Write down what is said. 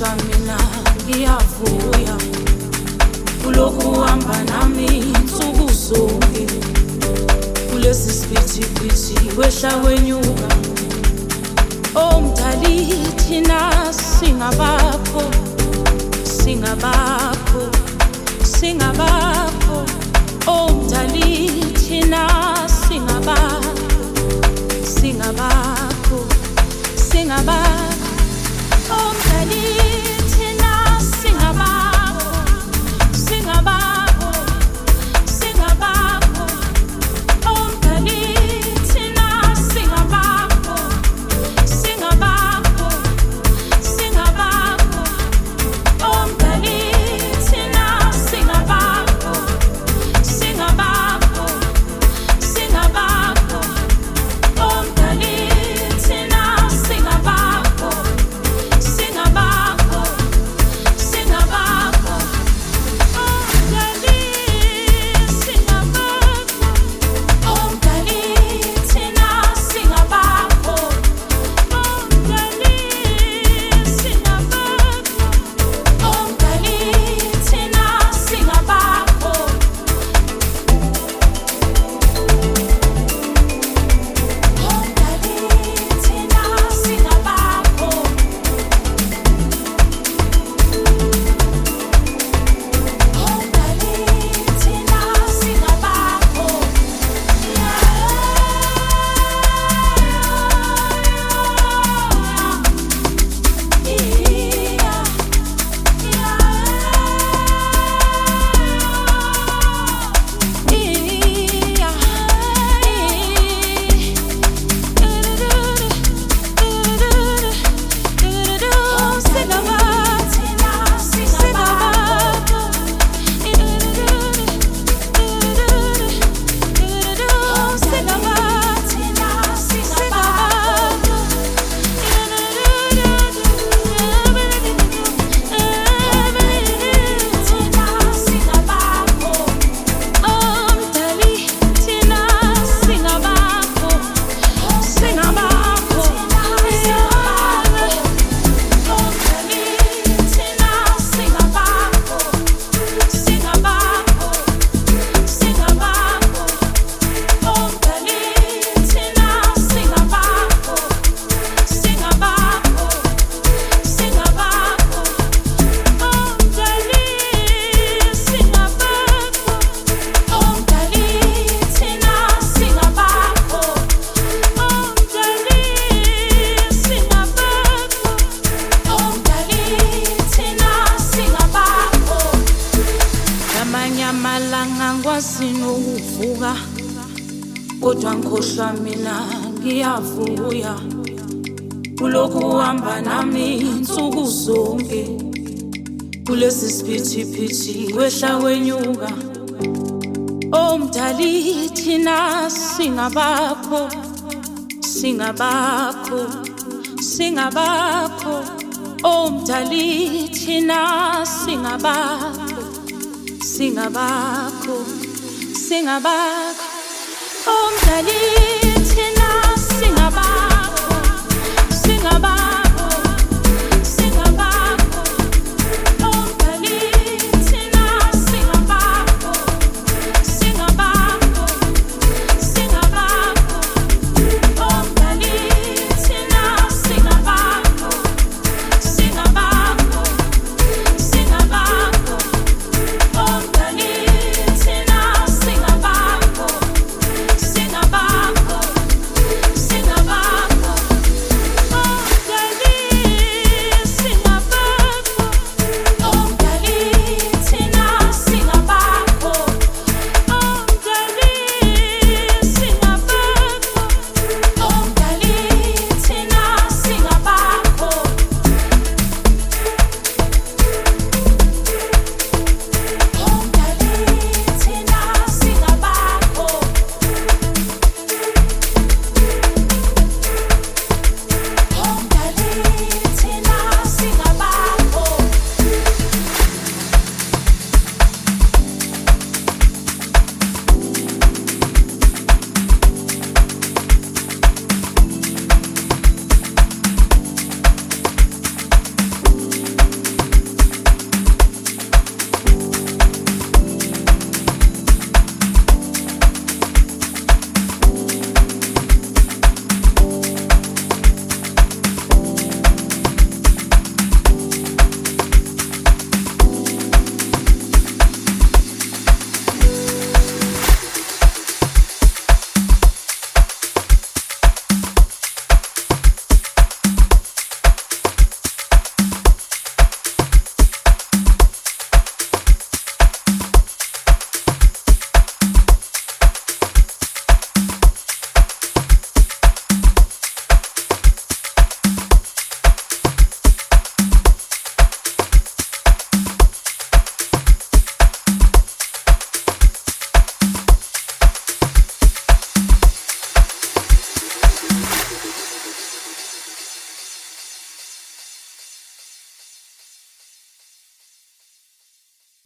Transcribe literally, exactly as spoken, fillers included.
Kodwa mina ngiyavuya kulokhu uhamba nami insuku zonke kulesi siphithiphithi wehla wenyuka. Oh mdali thina singabakho singabakho singabakho. Oh mdali thina singabakho singabakho singabakho. Oh mdali thina singabakho singabakho singabakho. Oh mdali thina singabakho singabakho singabakho. Oh mdali thina singabakho singabakho singabakho. Oh mdali thina singabakho singabakho singabakho. Oh mdali singabakho. Oh mdali thina singabakho. Oh mdali singabakho. Oh mdali thina singabakho. Oh mdali thina singabakho. Oh mdali thina singabakho. Amalanga ngikwazi nokuvuka kodwa ngikhohlwa mina ngiyavuya kulokhu uhamba nami insuku zonke kulesi siphithiphithi wehla wenyuka. Oh mdali thina singabakho singabakho singabakho. Oh mdali thina singabakho singabakho singabakho. Oh mdali